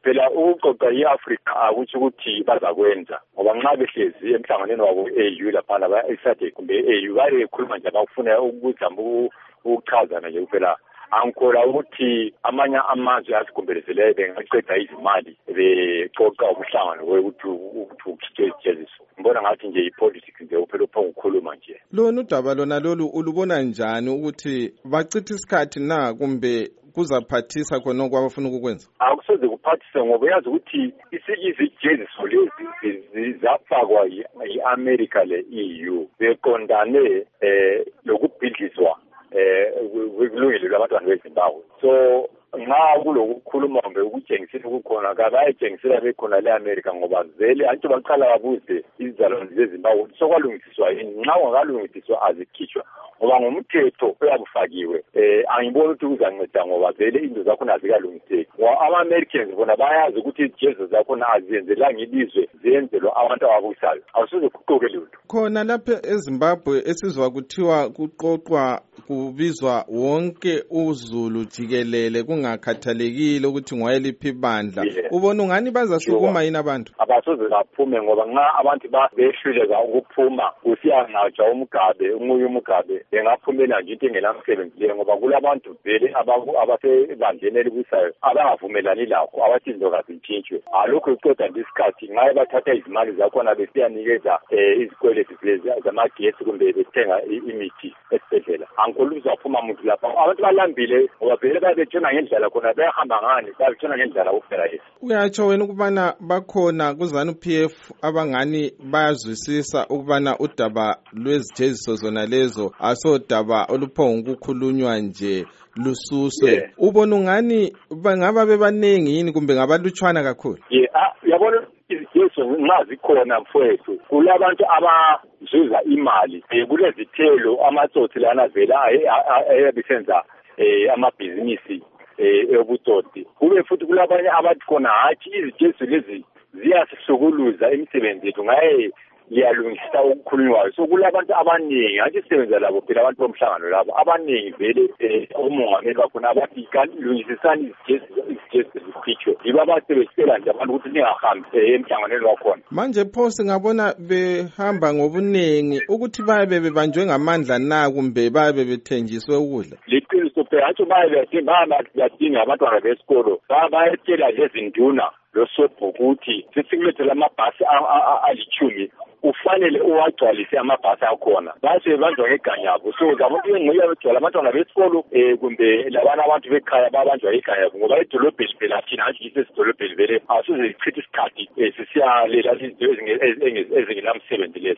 phela ukuqoqa i-Afrika akuthi ukuthi bazakwenza ngoba nxa behlezi emhlanganweni wabo e-AU laphana ba-SADC kumbe e-AU bayekhuluma nje abafuna ukuzama ukuchazana nje kuphela. Angikholwa ukuthi amanye amazwe asigombezelele bengaqeda izimali becoca ubuhlangano ukuthi ukhithe ijeziso. Ngibona ngathi nje ipolitics nje uphela uphoqa ukukhuluma nje. Lona udaba lona lolu ulubona njani ukuthi bachitha isikhathi na kumbe kuzaphathisa khona okwabafuna ukukwenza? Akusoze kuphathise ngoba yazi ukuthi ijeziso lezi zafakwa yi-America le-EU beqondane lokubhidlizwa kulungile labantwana beZimbabwe. So nxa kulokukhuluma kumbe ukutshengisela ukukhona kabayetshengisela bekhona le-America ngoba vele antsho baqala babuze izizalwane zeZimbabwe sokwalungisiswa yini. Nxa kungalungisiswa azikhitshwa ngoba ngomthetho oyabufakiwe angiboni ukuthi kuzanceda ngoba vele into zakhona azikalungiseki. Ngoba ama-Americans bona bayazi ukuthi ijezo zakhona aziyenzelanga ilizwe ziyenzelwa abantu ababusayo. Awusoze kuqoke lutho. Khona lapha eZimbabwe esizwa kuthiwa kuqoqwa kubizwa wonke uZulu jikelele kungakhathalekile ukuthi ngwayeliphi bandla. Ubona ungani bazasukuma yini abantu? Abasoze baphume ngoba nxa abantu behluleka ukuphuma usiyanqatshwa umgabe umunye umugabe bengaphumela nje into engelamsebenzi leyo ngoba kulabantu vele abasebandleni elibusayo abangavumelani lakho abathi izinto kazintshintshwe. Alokho iqeda isikhathi ngaye bathatha izimali zakhona besiyanikeza izikweletu zamagesi kumbe bethenga imithi esibhedlela. Angikholwa uzaphuma muntu lapha. Abantu balambile ngoba vele bayetshona ngendlela khona bayahamba ngani bayetshona ngendlela kuphela yesi. Uyatsho wena ukubana bakhona kuZANU-PF abangani bayazwisisa ukubana udaba lwezijeziso zona lezo asodaba oluphonga ukukhulunywa nje lususwe. Ubona ungani bangaba bebanengi yini kumbe ngabalutshwana kakhulu? Yabona izijeziso nxa zikhona mfowethu kulabantu abazuza imali kulezithelo amatsotsi lana vela ayabisenza amabhizinisi ebutsotsi. Kube futhi kulabanye abathi khona hathi izijeziso lezi ziyasihlukuluza imisebenzi yethu ngaye liyalungisa ukukhulunywayo. So kulabantu abaningi hathi sisebenza labo phela abantu bomhlangano labo abaningi vele umongameli bakhona abathi lungisisani izijeziso zikhitshwe. Yibo abasebenzisela nje abantu ukuthi ningahambi emhlanganweni wakhona. Manje pho singabona behamba ngobunengi ukuthi bayabe bebanjwe ngamandla na kumbe bayabe bethenjiswe ukudla? Liqiniso phela hathi bayadinga abantwana besikolo bayetshela lezinduna losobho ukuthi sesikulethela amabhasi alithumi ufanele uwagcwalise amabhasi akhona base banjwa ngeganyabo. So abantu bengiya begcwala abantwana besikolo kumbe labana abantu bekhaya babanjwa ngeganyabo ngoba edolobheni phela thina hathi isesidolobheni vele asize ichitha isikhathi sisiyalela izinto ezingenamsebenzi lezi.